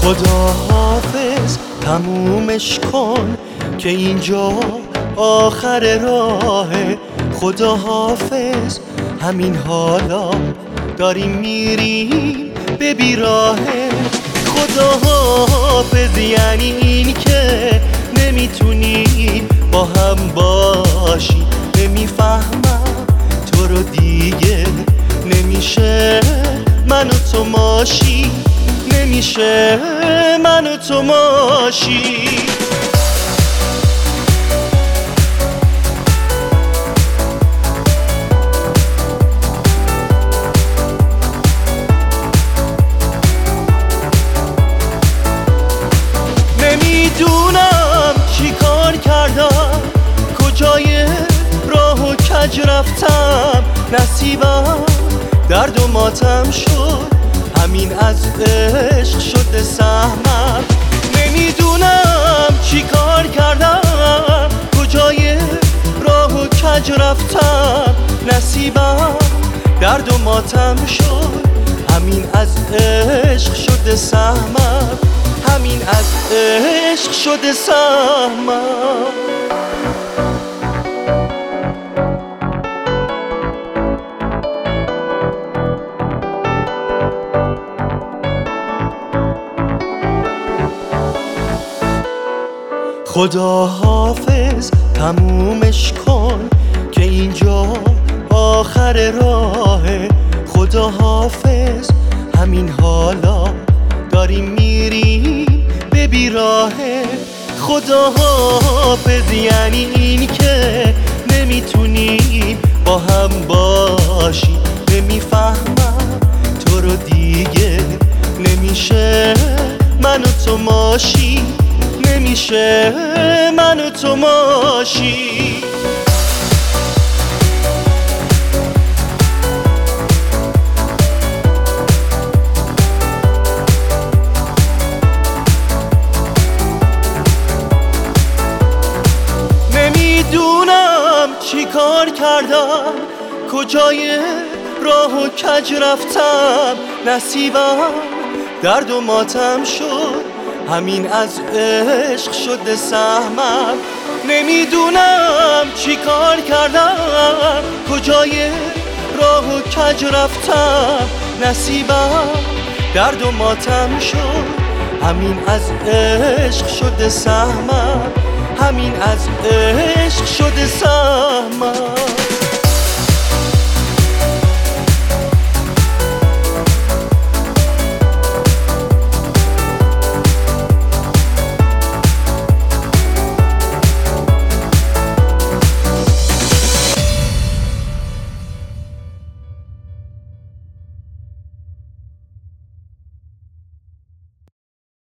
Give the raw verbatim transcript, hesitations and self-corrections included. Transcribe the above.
خدا حافظ تمومش کن که اینجا آخر راهه. خدا حافظ همین حالا داریم میریم به بیراهه. خدا حافظ یعنی این که نمیتونیم با هم باشیم. نمیفهمم تو رو دیگه، نمیشه من و تو ماشی، نمیشه من و تو ماشی. نمیدونم چی کار کردم، کجای راه و کج رفتم. نصیبم درد و ماتم شد، همین از عشق شده سهمم. نمیدونم چی کار کردم، کجای راه و کج رفتم. نصیبم درد و ماتم شد، همین از عشق شده سهمم. همین از عشق شده سهمم. خدا حافظ تمومش کن که اینجا آخر راهه. خدا حافظ همین حالا داریم میریم به بیراهه. خدا حافظ یعنی این که نمیتونیم با هم باشیم. نمیفهمم تو رو دیگه، نمیشه من و تو ماشی، نمیشه من و تو ماشی. نمیدونم چی کار کردم، کجای راه و کج رفتم. نصیبم درد و ماتم شد، همین از عشق شده سهمم. نمیدونم چی کار کردم، کجای راه و کج رفتم. نصیبم درد و ماتم شد، همین از عشق شده سهمم. همین از عشق شده سهمم.